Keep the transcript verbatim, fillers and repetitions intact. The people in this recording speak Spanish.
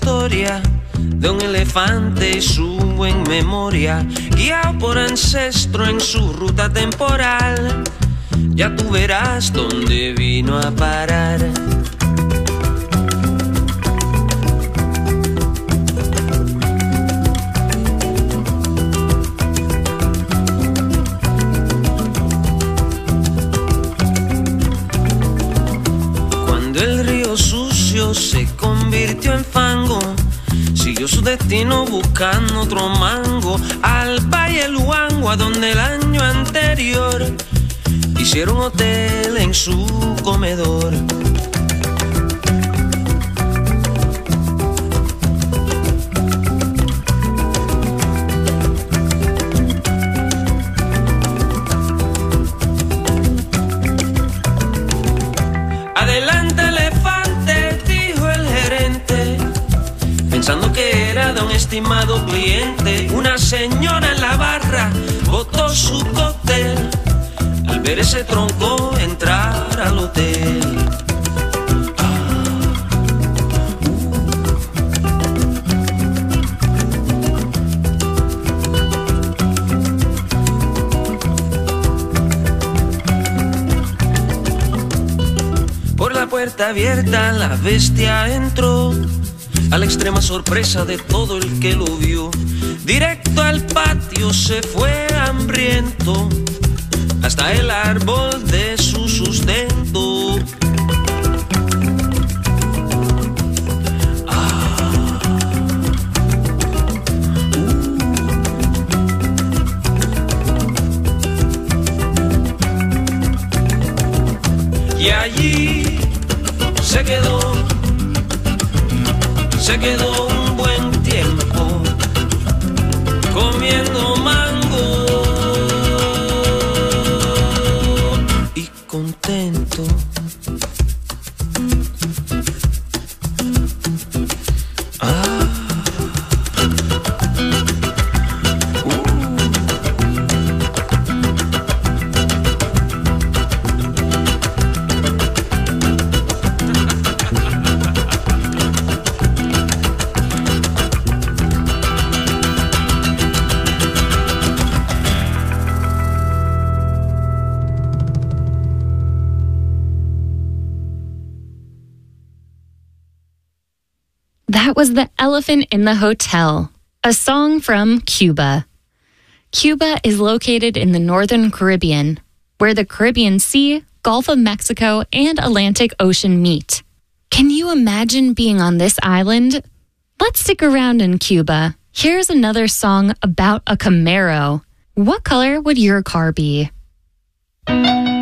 historia de un elefante y su buen memoria, guiado por ancestro en su ruta temporal. Ya tú verás dónde vino a parar. Cuando el río sucio se convirtió en fango, siguió su destino buscando otro mango al Valle Luango, a donde el año anterior hicieron hotel en su comedor. Adelante, elefante, dijo el gerente, pensando que era de un estimado cliente. Una señora en la barra botó su cóctel al ver ese tronco entrar al hotel. Por la puerta abierta la bestia entró, a la extrema sorpresa de todo el que lo vio. Directo al patio se fue hambriento, hasta el árbol de su sustento. Ah. Uh. Y allí se quedó, se quedó un buen tiempo comiendo mango y contento. Ah. That was The Elephant in the Hotel, a song from Cuba. Cuba is located in the northern Caribbean, where the Caribbean Sea, Gulf of Mexico, and Atlantic Ocean meet. Can you imagine being on this island? Let's stick around in Cuba. Here's another song about a Camaro. What color would your car be?